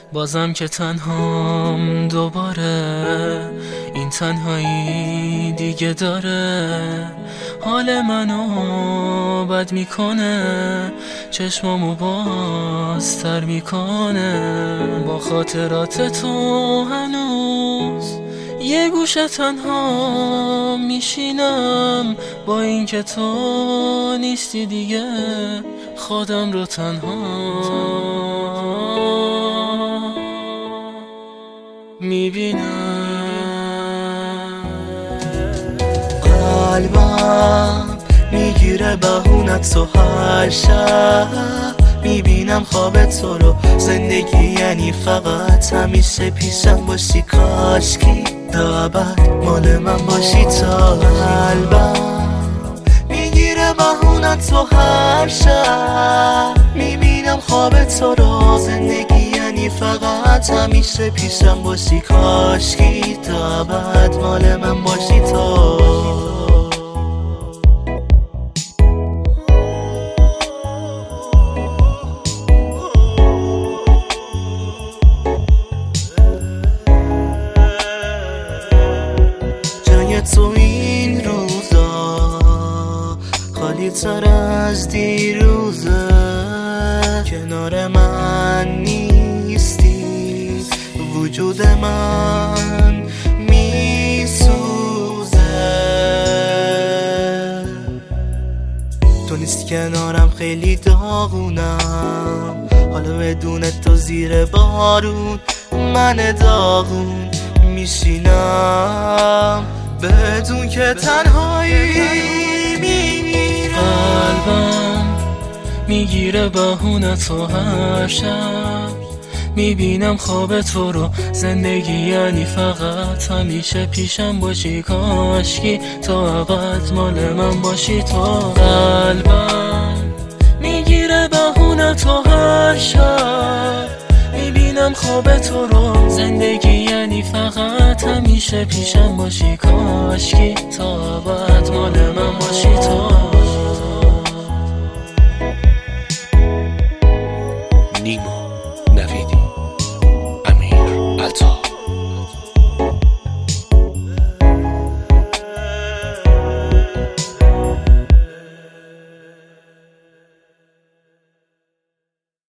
بازم که تنهام دوباره، این تنهایی دیگه داره حال منو بد میکنه، چشمامو بازتر میکنه. با خاطرات تو هنوز یه گوشه تنها میشینم، با اینکه تو نیستی دیگه خودم رو تنها میبینم. قلبم میگیره بهونت تو هر شب، میبینم خواب تو رو. زندگی یعنی فقط همیشه پیشم باشی، کاشکی تا ابد مال من باشی. تا قلبم میگیره بهونت تو هر شب، میبینم خواب تو رو. زندگی یعنی فقط همیشه پیشم باشی، کاشکی تا ابد مال من باشی تو. تو این روزا خالی تر از دیروزه، کنار من نیستی، وجود من میسوزه. تو نیستی کنارم خیلی داغونم، حالا بدون تو زیر بارون من داغون میشینم، بدون که تنهایی میمیرم. قلبم میگیره بهونت تو هر شب، میبینم خواب تو رو. زندگی یعنی فقط همیشه پیشم باشی، کاشکی تا ابد مال من باشی تو. قلبم میگیره بهونت تو هر شب، میبینم خواب تو رو. زندگی یعنی فقط همیشه پیشم باشی، کاشکی تا ابد مال من باشی تو. نیما